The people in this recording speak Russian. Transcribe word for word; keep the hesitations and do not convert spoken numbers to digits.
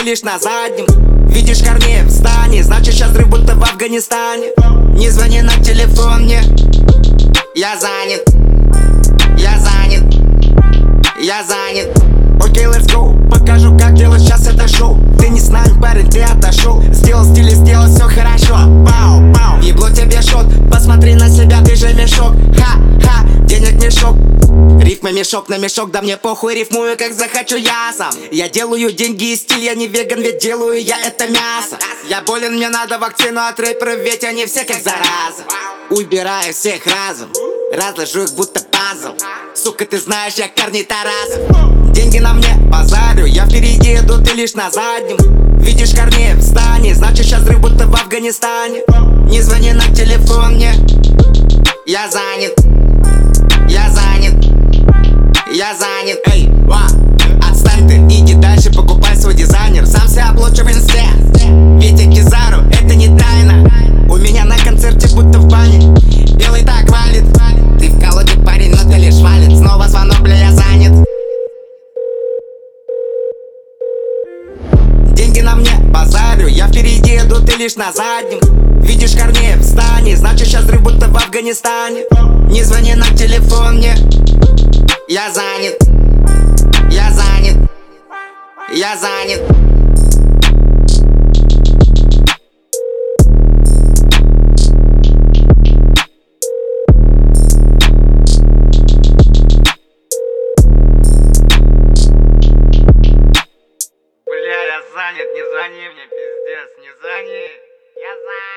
лишь на заднем. Видишь корней в здании, значит сейчас взрыв будто в Афганистане. Не звони на телефон мне, я занят, я занят, я занят. Окей, let's go, покажу, как делать сейчас это шоу. Ты не с нами, парень, ты отошел. Сделал стиль и сделал все хорошо. Пау, пау, ебло тебе шот. Посмотри на себя, ты же мешок. Ха-ха, денег мешок. Рифма мешок на мешок, да мне похуй, рифмую как захочу я сам. Я делаю деньги и стиль, я не веган, ведь делаю я это мясо. Я болен, мне надо вакцину от рэперов, ведь они все как зараза. Убираю всех разом, разложу их будто пазл. Сука, ты знаешь, я Корней Тарасов. Деньги на мне, базарю, я впереди иду, ты лишь на заднем. Видишь корней в здании, значит сейчас взрыв будто в Афганистане. Не звони на телефон мне, я занят, я занят, я занят. Эй, ва, отстань ты, иди дальше, покупай свой дизайнер. Сам себя облачу в инсте, Витя Кизару, это не тайна. У меня на концерте будто в бане, белый так валит. Ты в колоде, парень, но ты лишь валит. Снова звонок, бля, я занят. Деньги на мне, базарю, я впереди иду, ты лишь на заднем. Видишь корней в здании, значит сейчас взрыв будто в Афганистане. Не звони на телефон мне, я занят, я занят, я занят. Бля, я занят, не звони мне, пиздец, не звони. Я занят.